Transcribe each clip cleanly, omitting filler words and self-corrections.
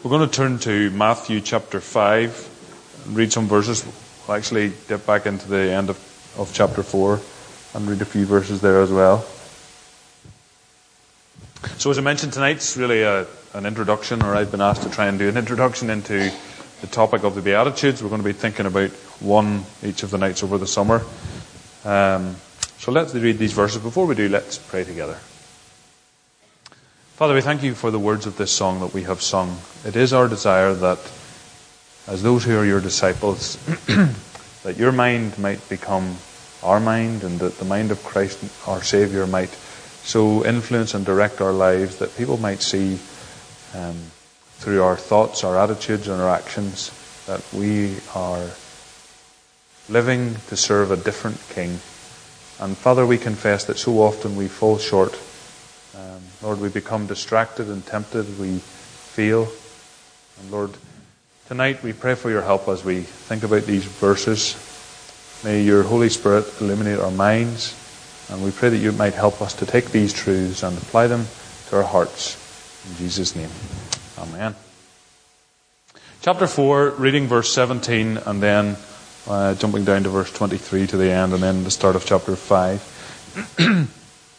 We're going to turn to Matthew chapter 5 and read some verses. We'll actually dip back into the end of chapter 4 and read a few verses there as well. So as I mentioned, tonight's really an introduction, or I've been asked to try and do an introduction into the topic of the Beatitudes. We're going to be thinking about one each of the nights over the summer. So let's read these verses. Before we do, let's pray together. Father, we thank you for the words of this song that we have sung. It is our desire that, as those who are your disciples, that your mind might become our mind, and that the mind of Christ, our Saviour, might so influence and direct our lives that people might see through our thoughts, our attitudes, and our actions that we are living to serve a different King. And Father, we confess that so often we fall short. Lord, we become distracted and tempted. We fail. And Lord, tonight we pray for your help as we think about these verses. May your Holy Spirit illuminate our minds. And we pray that you might help us to take these truths and apply them to our hearts. In Jesus' name. Amen. Chapter 4, reading verse 17, and then jumping down to verse 23 to the end, and then the start of chapter 5.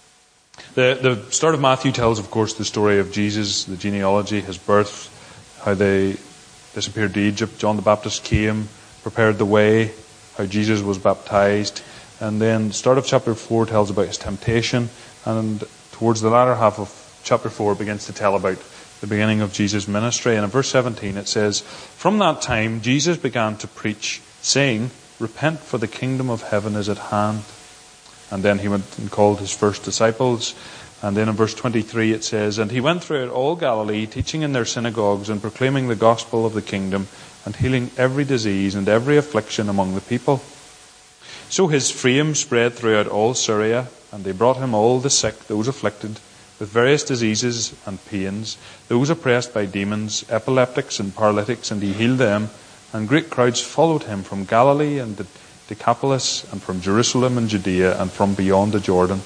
The start of Matthew tells, of course, the story of Jesus, the genealogy, his birth, how they disappeared to Egypt. John the Baptist came, prepared the way, how Jesus was baptized. And then the start of chapter 4 tells about his temptation. And towards the latter half of chapter 4 begins to tell about the beginning of Jesus' ministry. And in verse 17 it says, "From that time Jesus began to preach, saying, 'Repent, for the kingdom of heaven is at hand.'" And then he went and called his first disciples. And then in verse 23 it says, "And he went throughout all Galilee, teaching in their synagogues and proclaiming the gospel of the kingdom, and healing every disease and every affliction among the people. So his fame spread throughout all Syria, and they brought him all the sick, those afflicted with various diseases and pains, those oppressed by demons, epileptics and paralytics, and he healed them. And great crowds followed him from Galilee and the Decapolis, and from Jerusalem and Judea, and from beyond the Jordan.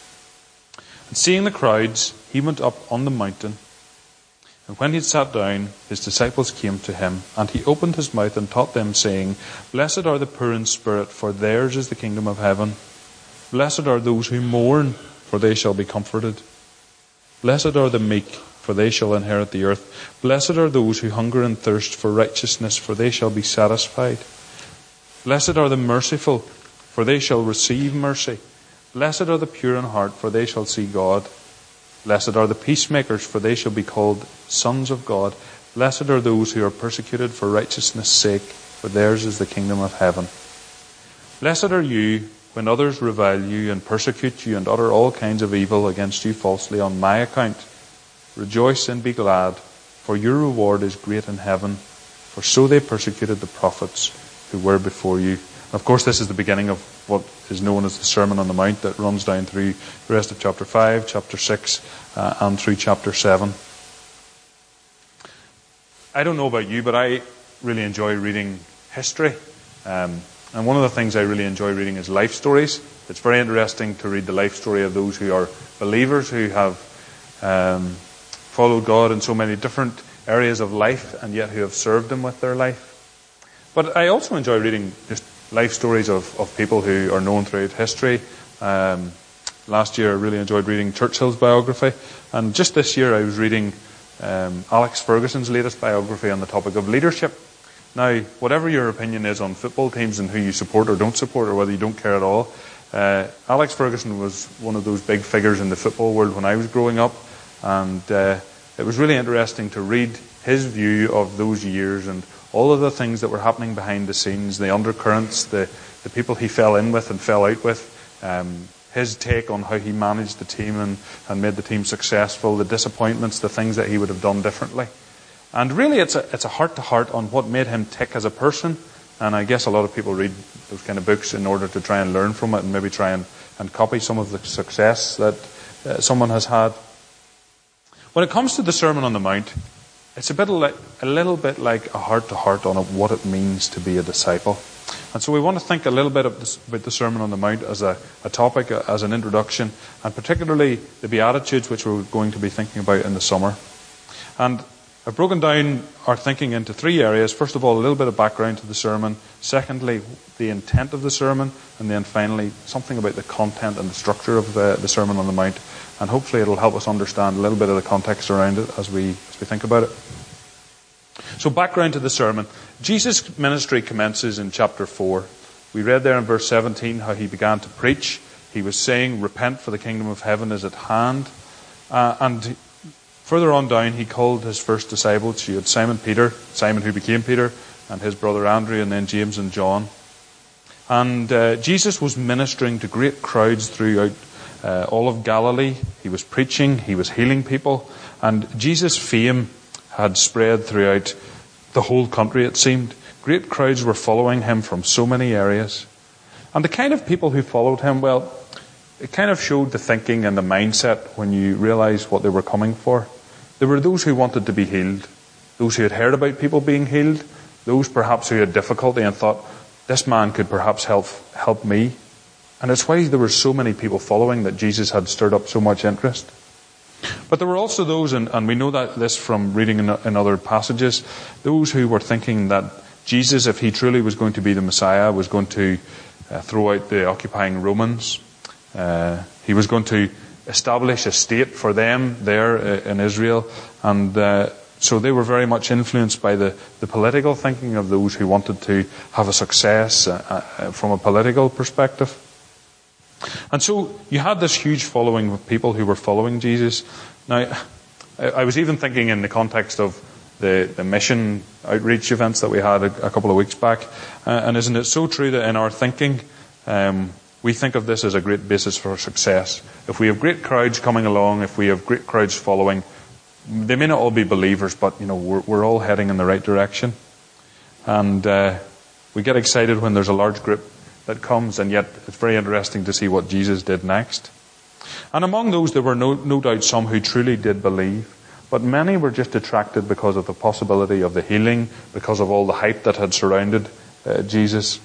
And seeing the crowds, he went up on the mountain. And when he had sat down, his disciples came to him, and he opened his mouth and taught them, saying, 'Blessed are the poor in spirit, for theirs is the kingdom of heaven. Blessed are those who mourn, for they shall be comforted. Blessed are the meek, for they shall inherit the earth. Blessed are those who hunger and thirst for righteousness, for they shall be satisfied. Blessed are the merciful, for they shall receive mercy. Blessed are the pure in heart, for they shall see God. Blessed are the peacemakers, for they shall be called sons of God. Blessed are those who are persecuted for righteousness' sake, for theirs is the kingdom of heaven. Blessed are you when others revile you and persecute you and utter all kinds of evil against you falsely on my account. Rejoice and be glad, for your reward is great in heaven, for so they persecuted the prophets who were before you." Of course, this is the beginning of what is known as the Sermon on the Mount that runs down through the rest of chapter 5, chapter 6, and through chapter 7. I don't know about you, but I really enjoy reading history. And one of the things I really enjoy reading is life stories. It's very interesting to read the life story of those who are believers, who have followed God in so many different areas of life, and yet who have served Him with their life. But I also enjoy reading just life stories of people who are known throughout history. Last year I really enjoyed reading Churchill's biography. And just this year I was reading Alex Ferguson's latest biography on the topic of leadership. Now, whatever your opinion is on football teams and who you support or don't support, or whether you don't care at all, Alex Ferguson was one of those big figures in the football world when I was growing up. And it was really interesting to read his view of those years and all of the things that were happening behind the scenes, the undercurrents, the people he fell in with and fell out with, his take on how he managed the team and made the team successful, the disappointments, the things that he would have done differently. And really it's a heart-to-heart on what made him tick as a person. And I guess a lot of people read those kind of books in order to try and learn from it and maybe try and copy some of the success that someone has had. When it comes to the Sermon on the Mount, it's a little bit like a heart-to-heart on what it means to be a disciple. And so we want to think a little bit about the Sermon on the Mount as a topic, as an introduction, and particularly the Beatitudes, which we're going to be thinking about in the summer. And I've broken down our thinking into three areas. First of all, a little bit of background to the sermon. Secondly, the intent of the sermon. And then finally, something about the content and the structure of the Sermon on the Mount. And hopefully it'll help us understand a little bit of the context around it as we think about it. So background to the sermon. Jesus' ministry commences in chapter 4. We read there in verse 17 how he began to preach. He was saying, "Repent, for the kingdom of heaven is at hand." And further on down, he called his first disciples. You had Simon Peter, Simon who became Peter, and his brother Andrew, and then James and John. And Jesus was ministering to great crowds throughout all of Galilee. He was preaching, he was healing people, and Jesus' fame had spread throughout the whole country, it seemed. Great crowds were following him from so many areas. And the kind of people who followed him, well, it kind of showed the thinking and the mindset when you realize what they were coming for. There were those who wanted to be healed, those who had heard about people being healed, those perhaps who had difficulty and thought, this man could perhaps help me. And it's why there were so many people following that Jesus had stirred up so much interest. But there were also those, and we know that this from reading in other passages, those who were thinking that Jesus, if he truly was going to be the Messiah, was going to throw out the occupying Romans. He was going to establish a state for them there in Israel. And so they were very much influenced by the political thinking of those who wanted to have a success from a political perspective. And so you had this huge following of people who were following Jesus. Now, I was even thinking in the context of the mission outreach events that we had a couple of weeks back. And isn't it so true that in our thinking, we think of this as a great basis for success. If we have great crowds coming along, if we have great crowds following, they may not all be believers, but we're all heading in the right direction. And we get excited when there's a large group that comes, and yet it's very interesting to see what Jesus did next. And among those, there were no doubt some who truly did believe, but many were just attracted because of the possibility of the healing, because of all the hype that had surrounded Jesus.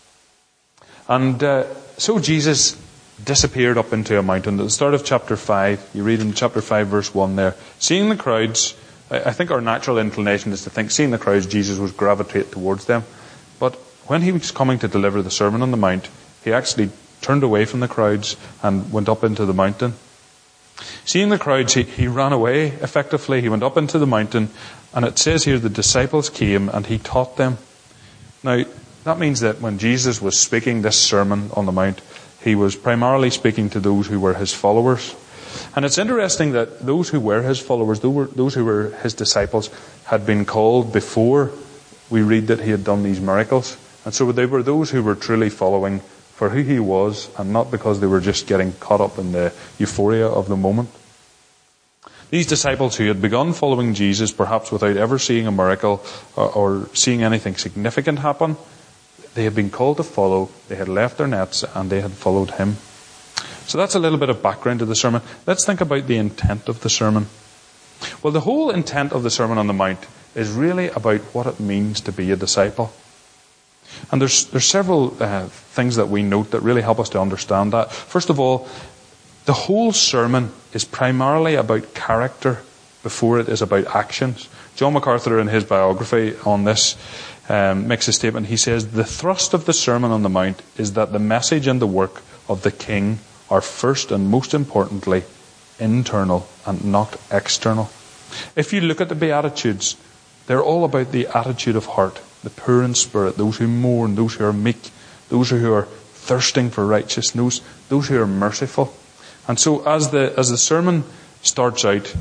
And so Jesus disappeared up into a mountain. At the start of chapter 5, you read in chapter 5 verse 1 there, seeing the crowds, I think our natural inclination is to think, seeing the crowds, Jesus would gravitate towards them. But when he was coming to deliver the Sermon on the Mount, he actually turned away from the crowds and went up into the mountain. Seeing the crowds, he ran away effectively. He went up into the mountain, and it says here the disciples came and he taught them. Now, that means that when Jesus was speaking this Sermon on the Mount, he was primarily speaking to those who were his followers. And it's interesting that those who were his followers, those who were his disciples, had been called before we read that he had done these miracles. And so they were those who were truly following for who he was, and not because they were just getting caught up in the euphoria of the moment. These disciples who had begun following Jesus, perhaps without ever seeing a miracle or seeing anything significant happen, they had been called to follow. They had left their nets and they had followed him. So that's a little bit of background to the sermon. Let's think about the intent of the sermon. Well, the whole intent of the Sermon on the Mount is really about what it means to be a disciple. And there's several things that we note that really help us to understand that. First of all, the whole sermon is primarily about character before it is about actions. John MacArthur, in his biography on this, makes a statement. He says, the thrust of the Sermon on the Mount is that the message and the work of the King are first and most importantly internal and not external. If you look at the Beatitudes, they're all about the attitude of heart. The poor in spirit, those who mourn, those who are meek, those who are thirsting for righteousness, those who are merciful. And so as the sermon starts out,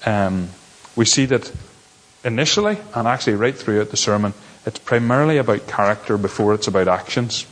we see that initially, and actually right throughout the sermon, it's primarily about character before it's about actions.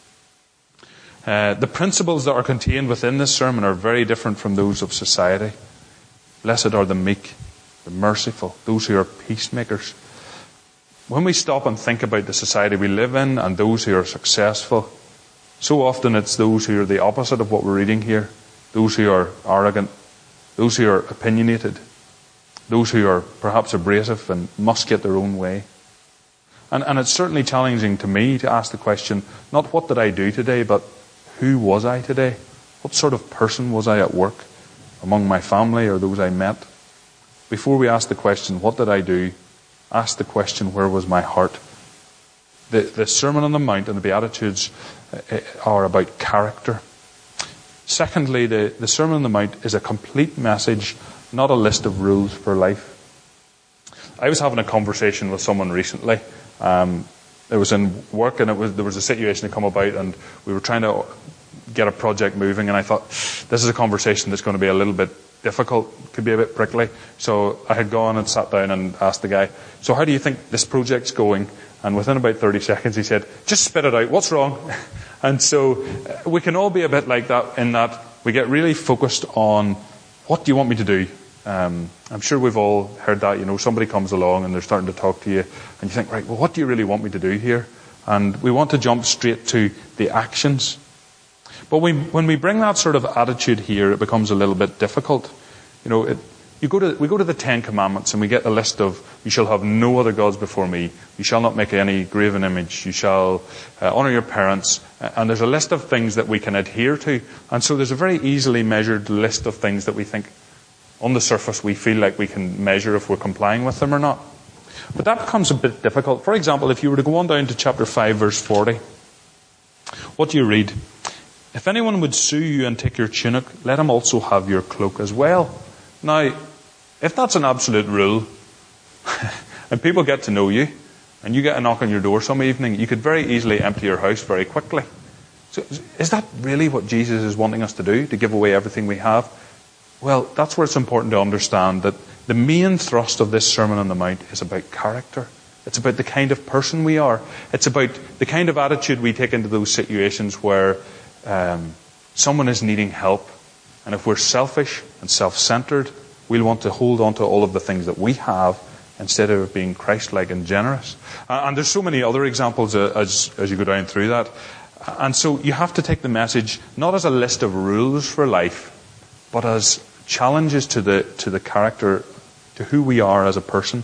The principles that are contained within this sermon are very different from those of society. Blessed are the meek, the merciful, those who are peacemakers. When we stop and think about the society we live in and those who are successful, so often it's those who are the opposite of what we're reading here. Those who are arrogant, those who are opinionated, those who are perhaps abrasive and must get their own way. And it's certainly challenging to me to ask the question, not what did I do today, but who was I today? What sort of person was I at work, among my family or those I met? before we ask the question, what did I do? Ask the question, where was my heart? The Sermon on the Mount and the Beatitudes are about character. Secondly, the Sermon on the Mount is a complete message, not a list of rules for life. I was having a conversation with someone recently. It was in work, and there was a situation to come about, and we were trying to get a project moving, and I thought, this is a conversation that's going to be a little bit difficult, could be a bit prickly. So I had gone and sat down and asked the guy, so how do you think this project's going? And within about 30 seconds he said, just spit it out, what's wrong? And so we can all be a bit like that, in that we get really focused on, what do you want me to do? I'm sure we've all heard that, somebody comes along and they're starting to talk to you, and you think, right, well, what do you really want me to do here? And we want to jump straight to the actions. But when we bring that sort of attitude here, it becomes a little bit difficult. We go to the Ten Commandments, and we get a list of, you shall have no other gods before me, you shall not make any graven image, you shall honour your parents, and there's a list of things that we can adhere to. And so there's a very easily measured list of things that we think, on the surface, we feel like we can measure if we're complying with them or not. But that becomes a bit difficult. For example, if you were to go on down to chapter 5, verse 40, what do you read? If anyone would sue you and take your tunic, let him also have your cloak as well. Now, if that's an absolute rule, and people get to know you, and you get a knock on your door some evening, you could very easily empty your house very quickly. So is that really what Jesus is wanting us to do, to give away everything we have? Well, that's where it's important to understand that the main thrust of this Sermon on the Mount is about character. It's about the kind of person we are. It's about the kind of attitude we take into those situations where someone is needing help. And if we're selfish and self-centered, we'll want to hold on to all of the things that we have instead of being Christ-like and generous. And there's so many other examples as you go down through that. And so you have to take the message not as a list of rules for life, but as challenges to the character, to who we are as a person.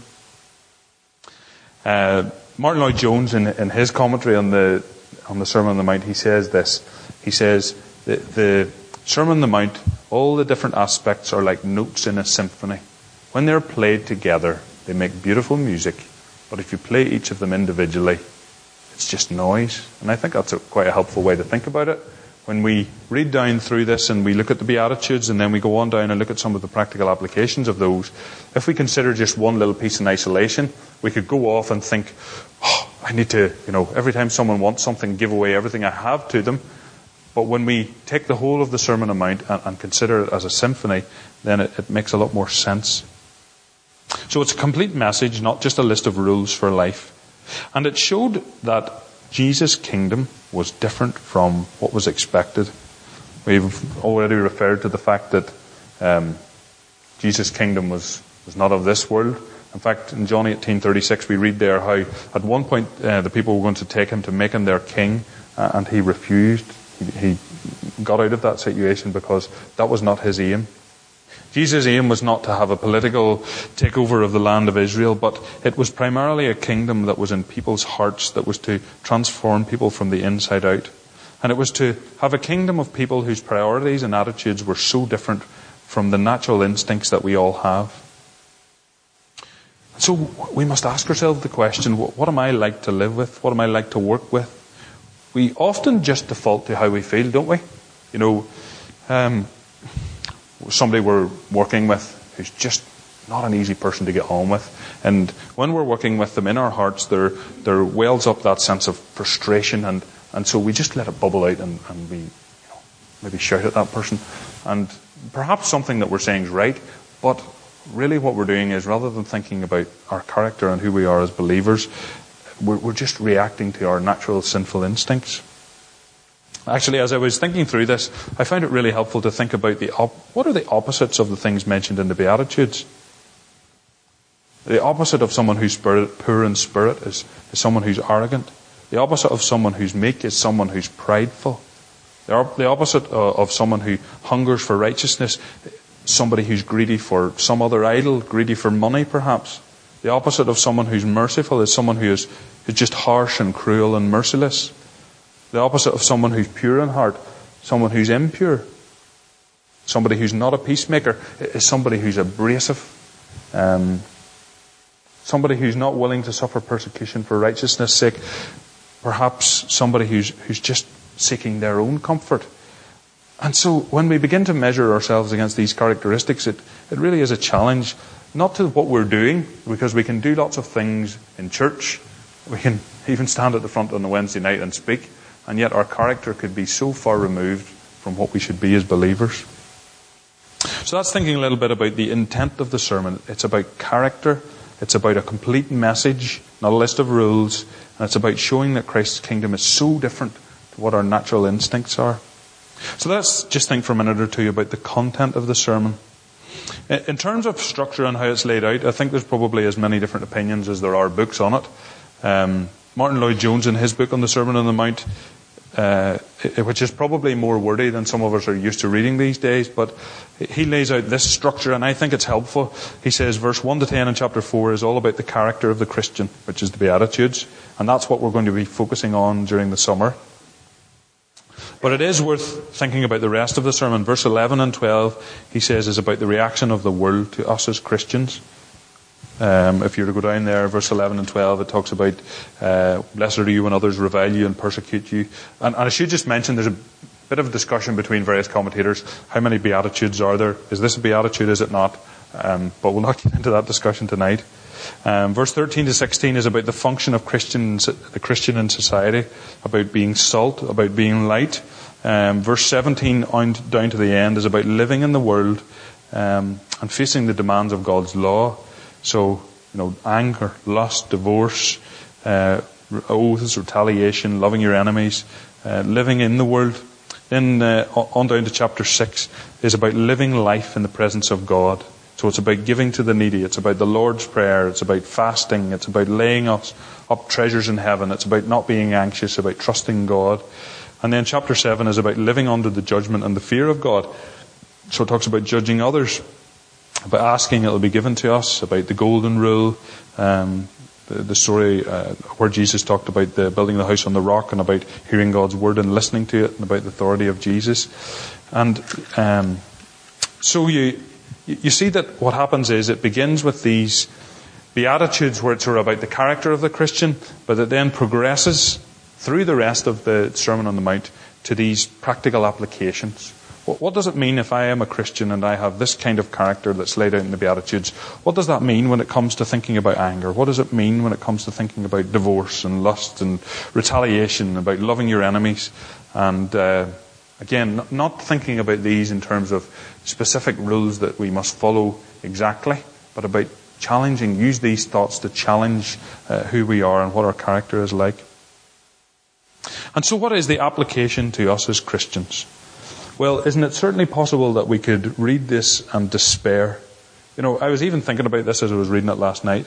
Martin Lloyd-Jones, in his commentary on the Sermon on the Mount, he says this. He says, the Sermon on the Mount, all the different aspects are like notes in a symphony. When they're played together, they make beautiful music. But if you play each of them individually, it's just noise. And I think that's quite a helpful way to think about it. When we read down through this and we look at the Beatitudes, and then we go on down and look at some of the practical applications of those, if we consider just one little piece in isolation, we could go off and think, I need to, every time someone wants something, give away everything I have to them. But when we take the whole of the Sermon on the Mount and consider it as a symphony, then it makes a lot more sense. So it's a complete message, not just a list of rules for life. And it showed that Jesus' kingdom was different from what was expected. We've already referred to the fact that Jesus' kingdom was not of this world. In fact, in John 18:36, we read there how at one point the people were going to take him to make him their king, and he refused. He got out of that situation because that was not his aim. Jesus' aim was not to have a political takeover of the land of Israel, but it was primarily a kingdom that was in people's hearts, that was to transform people from the inside out. And it was to have a kingdom of people whose priorities and attitudes were so different from the natural instincts that we all have. So we must ask ourselves the question, what am I like to live with? What am I like to work with? We often just default to how we feel, don't we? Somebody we're working with who's just not an easy person to get on with. And when we're working with them in our hearts, there wells up that sense of frustration, and so we just let it bubble out and we maybe shout at that person. And perhaps something that we're saying is right, but really what we're doing is, rather than thinking about our character and who we are as believers, we're just reacting to our natural sinful instincts. Actually, as I was thinking through this, I found it really helpful to think about what are the opposites of the things mentioned in the Beatitudes. The opposite of someone who's poor in spirit is someone who's arrogant. The opposite of someone who's meek is someone who's prideful. The opposite of someone who hungers for righteousness, somebody who's greedy for some other idol, greedy for money perhaps. The opposite of someone who's merciful is someone who's just harsh and cruel and merciless. The opposite of someone who's pure in heart, someone who's impure. Somebody who's not a peacemaker is somebody who's abrasive. Somebody who's not willing to suffer persecution for righteousness' sake. Perhaps somebody who's just seeking their own comfort. And so when we begin to measure ourselves against these characteristics, it really is a challenge, not to what we're doing, because we can do lots of things in church. We can even stand at the front on a Wednesday night and speak, and yet our character could be so far removed from what we should be as believers. So that's thinking a little bit about the intent of the sermon. It's about character. It's about a complete message, not a list of rules. And it's about showing that Christ's kingdom is so different to what our natural instincts are. So let's just think for a minute or two about the content of the sermon. In terms of structure and how it's laid out, I think there's probably as many different opinions as there are books on it. Martin Lloyd-Jones, in his book on the Sermon on the Mount, which is probably more wordy than some of us are used to reading these days, but he lays out this structure, and I think it's helpful. He says verse 1 to 10 in chapter 4 is all about the character of the Christian, which is the Beatitudes, and that's what we're going to be focusing on during the summer. But it is worth thinking about the rest of the sermon. Verse 11 and 12, he says, is about the reaction of the world to us as Christians. If you were to go down there, verse 11 and 12, it talks about, blessed are you when others revile you and persecute you. And I should just mention, there's a bit of a discussion between various commentators. How many Beatitudes are there? Is this a Beatitude? Is it not? But we'll not get into that discussion tonight. Verse 13 to 16 is about the function of the Christian in society, about being salt, about being light. Verse 17 on down to the end is about living in the world and facing the demands of God's law. So, anger, lust, divorce, oaths, retaliation, loving your enemies, living in the world. Then on down to chapter 6 is about living life in the presence of God. So it's about giving to the needy. It's about the Lord's Prayer. It's about fasting. It's about laying up treasures in heaven. It's about not being anxious, about trusting God. And then chapter 7 is about living under the judgment and the fear of God. So it talks about judging others, about asking it will be given to us, about the golden rule, the story where Jesus talked about the building the house on the rock, and about hearing God's word and listening to it, and about the authority of Jesus. And so you see that what happens is it begins with these Beatitudes where it's about the character of the Christian, but it then progresses through the rest of the Sermon on the Mount to these practical applications. What does it mean if I am a Christian and I have this kind of character that's laid out in the Beatitudes? What does that mean when it comes to thinking about anger? What does it mean when it comes to thinking about divorce and lust and retaliation, about loving your enemies? And again, not thinking about these in terms of specific rules that we must follow exactly, but about use these thoughts to challenge who we are and what our character is like. And so what is the application to us as Christians? Well, isn't it certainly possible that we could read this and despair? I was even thinking about this as I was reading it last night.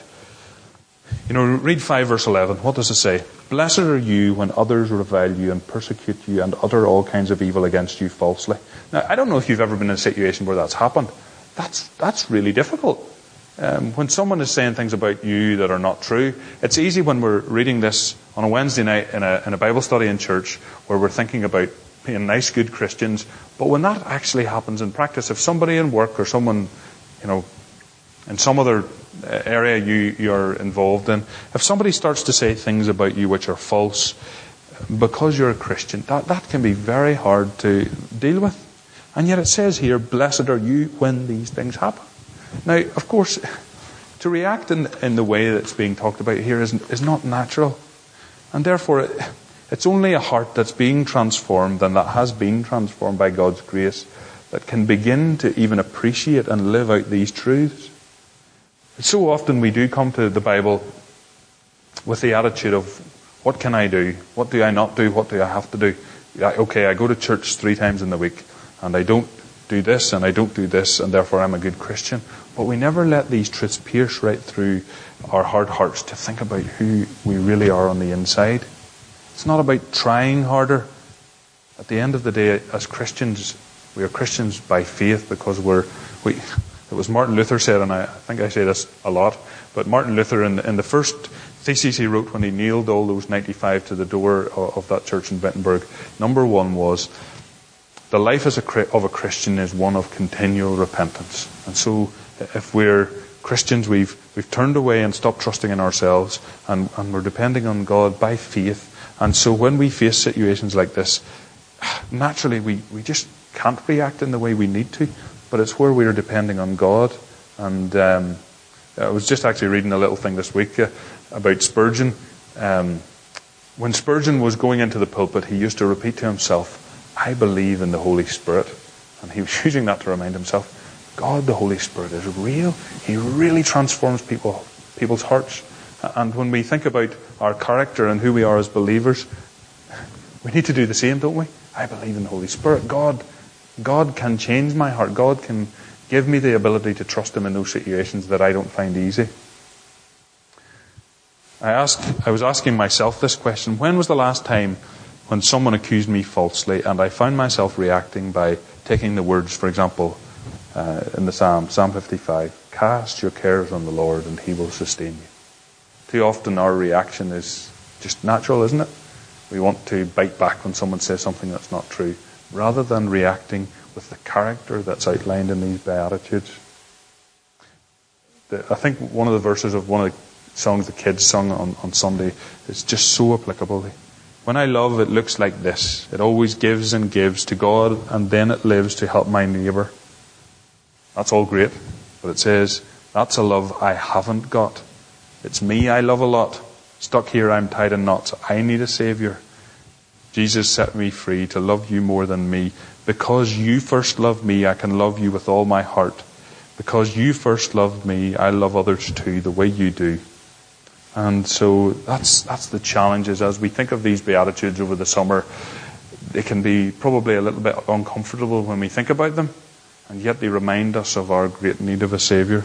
Read 5 verse 11. What does it say? Blessed are you when others revile you and persecute you and utter all kinds of evil against you falsely. Now, I don't know if you've ever been in a situation where that's happened. That's really difficult. When someone is saying things about you that are not true, it's easy when we're reading this on a Wednesday night in a Bible study in church where we're thinking about being nice, good Christians. But when that actually happens in practice, if somebody in work or someone, in some other area you're involved in, if somebody starts to say things about you which are false because you're a Christian, that can be very hard to deal with. And yet it says here, blessed are you when these things happen. Now, of course, to react in the way that's being talked about here is not natural. And therefore, it's only a heart that's being transformed and that has been transformed by God's grace that can begin to even appreciate and live out these truths. So often we do come to the Bible with the attitude of, what can I do? What do I not do? What do I have to do? Okay, I go to church 3 times in the week and I don't do this and I don't do this and therefore I'm a good Christian. But we never let these truths pierce right through our hard hearts to think about who we really are on the inside. It's not about trying harder. At the end of the day, as Christians, we are Christians by faith because it was Martin Luther said, and I think I say this a lot, but Martin Luther in the first thesis he wrote when he nailed all those 95 to the door of that church in Wittenberg, number 1 was, the life of a Christian is one of continual repentance. And so if we're Christians, we've turned away and stopped trusting in ourselves, and we're depending on God by faith. And so when we face situations like this, naturally we just can't react in the way we need to, but it's where we're depending on God. And I was just actually reading a little thing this week about Spurgeon. When Spurgeon was going into the pulpit, he used to repeat to himself, "I believe in the Holy Spirit." And he was using that to remind himself, God, the Holy Spirit, is real. He really transforms people's hearts. And when we think about our character and who we are as believers, we need to do the same, don't we? I believe in the Holy Spirit. God can change my heart. God can give me the ability to trust Him in those situations that I don't find easy. I was asking myself this question: when was the last time when someone accused me falsely and I found myself reacting by taking the words, for example, in the Psalm 55, "Cast your cares on the Lord and He will sustain you." Too often our reaction is just natural, isn't it? We want to bite back when someone says something that's not true, rather than reacting with the character that's outlined in these Beatitudes. I think one of the verses of one of the songs the kids sung on Sunday is just so applicable. When I love, it looks like this. It always gives and gives to God, and then it lives to help my neighbour. That's all great, but it says, that's a love I haven't got. It's me I love a lot. Stuck here, I'm tied in knots. I need a saviour. Jesus set me free to love you more than me. Because you first loved me, I can love you with all my heart. Because you first loved me, I love others too, the way you do. And so that's the challenges as we think of these Beatitudes over the summer. They can be probably a little bit uncomfortable when we think about them, and yet they remind us of our great need of a saviour.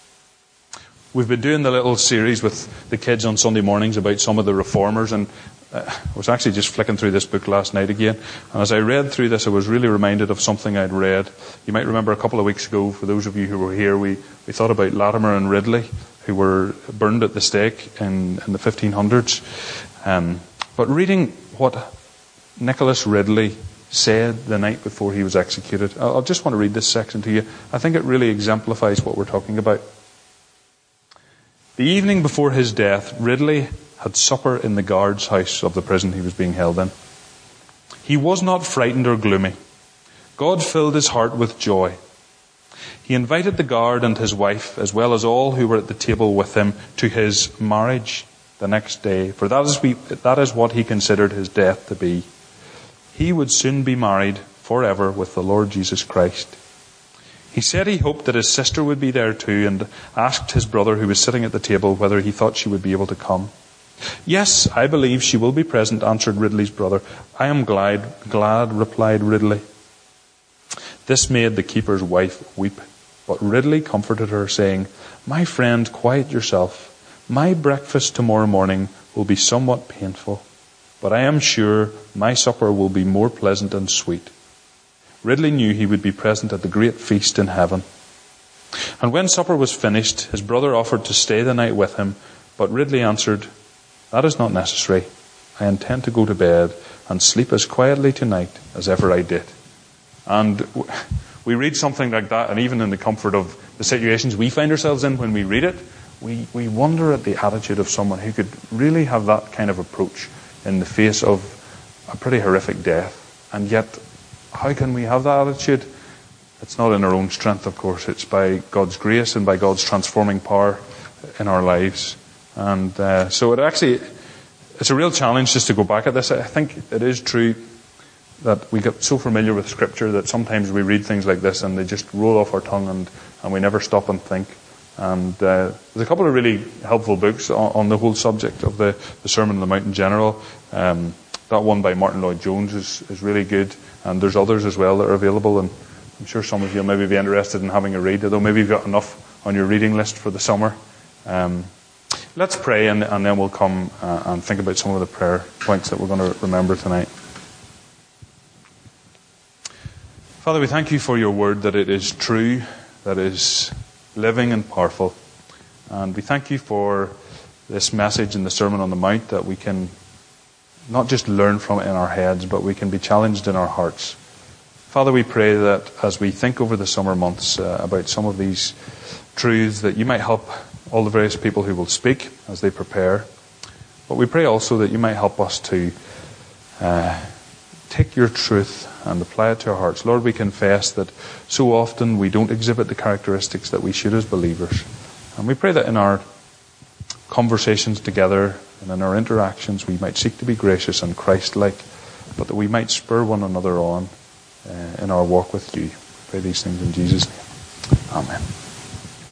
We've been doing the little series with the kids on Sunday mornings about some of the reformers, and I was actually just flicking through this book last night again, and as I read through this I was really reminded of something I'd read. You might remember a couple of weeks ago, for those of you who were here, we thought about Latimer and Ridley, who were burned at the stake in the 1500s. But reading what Nicholas Ridley said the night before he was executed, I'll just want to read this section to you. I think it really exemplifies what we're talking about. The evening before his death, Ridley had supper in the guard's house of the prison he was being held in. He was not frightened or gloomy. God filled his heart with joy. He invited the guard and his wife, as well as all who were at the table with him, to his marriage the next day, for that is what he considered his death to be. He would soon be married forever with the Lord Jesus Christ. He said he hoped that his sister would be there too, and asked his brother who was sitting at the table whether he thought she would be able to come. "Yes, I believe she will be present," answered Ridley's brother. "I am glad," replied Ridley. This made the keeper's wife weep, but Ridley comforted her, saying, "My friend, quiet yourself. My breakfast tomorrow morning will be somewhat painful, but I am sure my supper will be more pleasant and sweet." Ridley knew he would be present at the great feast in heaven. And when supper was finished, his brother offered to stay the night with him, but Ridley answered, "That is not necessary. I intend to go to bed and sleep as quietly tonight as ever I did." And we read something like that, and even in the comfort of the situations we find ourselves in when we read it, we wonder at the attitude of someone who could really have that kind of approach in the face of a pretty horrific death. And yet, how can we have that attitude? It's not in our own strength, of course. It's by God's grace and by God's transforming power in our lives. And so it's a real challenge just to go back at this. I think it is true that we get so familiar with Scripture that sometimes we read things like this and they just roll off our tongue and we never stop and think. And there's a couple of really helpful books on the whole subject of the Sermon on the Mount in general. That one by Martin Lloyd-Jones is really good, and there's others as well that are available, and I'm sure some of you will maybe be interested in having a read, although maybe you've got enough on your reading list for the summer. Let's pray, and then we'll come and think about some of the prayer points that we're going to remember tonight. Father, we thank you for your word, that it is true, that it is living and powerful. And we thank you for this message in the Sermon on the Mount, that we can not just learn from it in our heads, but we can be challenged in our hearts. Father, we pray that as we think over the summer months about some of these truths, that you might help all the various people who will speak as they prepare. But we pray also that you might help us to take your truth and apply it to our hearts. Lord, we confess that so often we don't exhibit the characteristics that we should as believers. And we pray that in our conversations together and in our interactions we might seek to be gracious and Christ-like, but that we might spur one another on in our walk with you. We pray these things in Jesus' name. Amen.